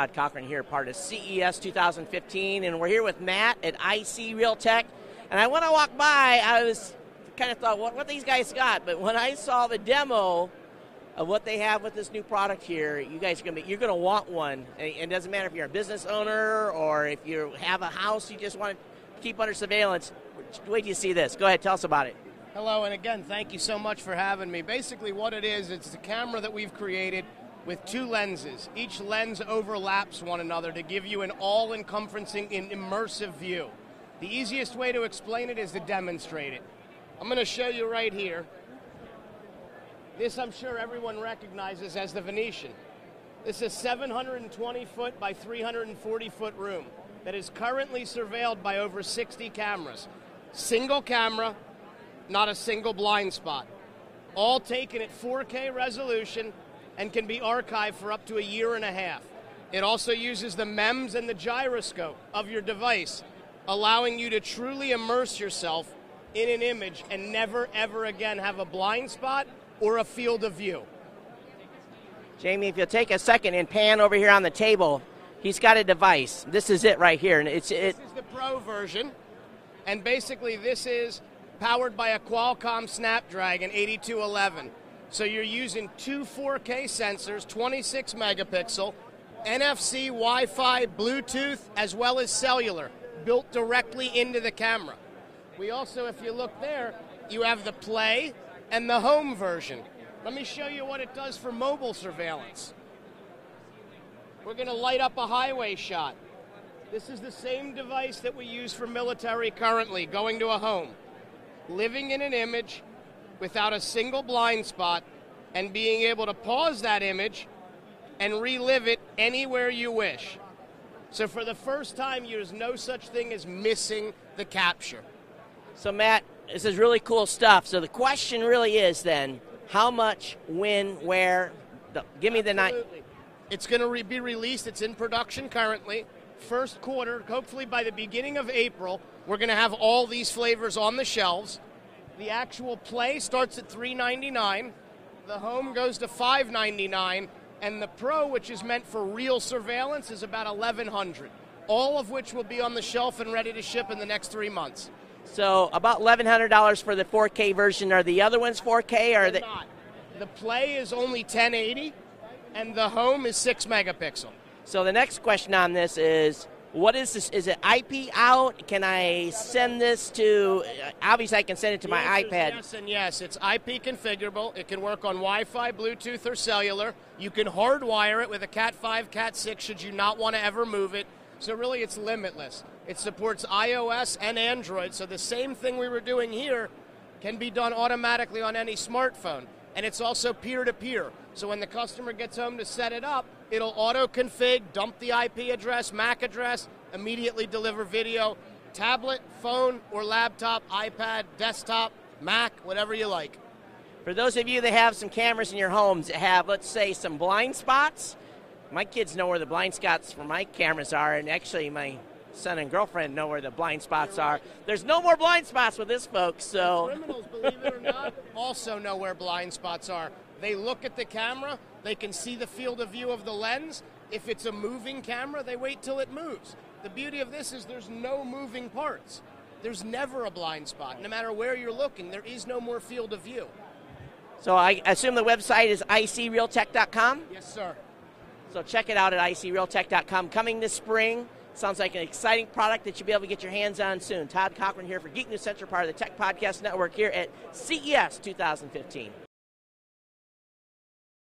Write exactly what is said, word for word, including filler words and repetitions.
Todd Cochran here, part of C E S two thousand fifteen, and we're here with Matt at I C Realtek. And I, when I walked by, I was kind of thought, what, what these guys got? But when I saw the demo of what they have with this new product here, you guys are gonna be, you're gonna want one. And it doesn't matter if you're a business owner or if you have a house you just want to keep under surveillance. Wait till you see this. Go ahead, tell us about it. Hello, and again, thank you so much for having me. Basically what it is, it's the camera that we've created with two lenses. Each lens overlaps one another to give you an all-encompassing and immersive view. The easiest way to explain it is to demonstrate it. I'm going to show you right here. This I'm sure everyone recognizes as the Venetian. This is a seven hundred twenty foot by three hundred forty foot room that is currently surveilled by over sixty cameras. Single camera, not a single blind spot. All taken at four K resolution and can be archived for up to a year and a half. It also uses the MEMS and the gyroscope of your device, allowing you to truly immerse yourself in an image and never ever again have a blind spot or a field of view. Jamie, if you'll take a second and pan over here on the table, he's got a device. This is it right here. And it's it. This is the Pro version, and basically this is powered by a Qualcomm Snapdragon eighty-two eleven. So you're using two four K sensors, twenty-six megapixel, N F C, Wi-Fi, Bluetooth, as well as cellular, built directly into the camera. We also, if you look there, you have the Play and the Home version. Let me show you what it does for mobile surveillance. We're going to light up a highway shot. This is the same device that we use for military currently, going to a home. Living in an image without a single blind spot and being able to pause that image and relive it anywhere you wish. So for the first time, there's no such thing as missing the capture. So Matt, this is really cool stuff. So the question really is then, how much, when, where? The, give me the night. It's going to re- be released. It's in production currently. First quarter, hopefully by the beginning of April, we're going to have all these flavors on the shelves. The actual Play starts at three ninety-nine. The Home goes to five ninety-nine. And the Pro, which is meant for real surveillance, is about eleven hundred. All of which will be on the shelf and ready to ship in the next three months. So about eleven hundred dollars for the four K version. Are the other ones four K? Or are They're they not. The Play is only ten eighty, and the Home is six megapixel. So the next question on this is, what is this? Is it I P out? Can I send this to, obviously I can send it to The my answer is iPad. Yes and yes. It's I P configurable. It can work on Wi-Fi, Bluetooth, or cellular. You can hardwire it with a cat five, cat six should you not want to ever move it. So really it's limitless. It supports iOS and Android, so the same thing we were doing here can be done automatically on any smartphone. And it's also peer-to-peer. So when the customer gets home to set it up, it'll auto-config, dump the I P address, M A C address, immediately deliver video, tablet, phone, or laptop, iPad, desktop, Mac, whatever you like. For those of you that have some cameras in your homes that have, let's say, some blind spots, my kids know where the blind spots for my cameras are, and actually my son and girlfriend know where the blind spots are. There's no more blind spots with this, folks. So Criminals, believe it or not, also know where blind spots are. They look at the camera, they can see the field of view of the lens. If it's a moving camera, they wait till it moves. The beauty of this is there's no moving parts. There's never a blind spot. No matter where you're looking, there is no more field of view. So I assume the website is I C Realtek dot com? Yes, sir. So check it out at I C Realtek dot com. Coming this spring. Sounds like an exciting product that you'll be able to get your hands on soon. Todd Cochran here for Geek News Central, part of the Tech Podcast Network here at C E S two thousand fifteen.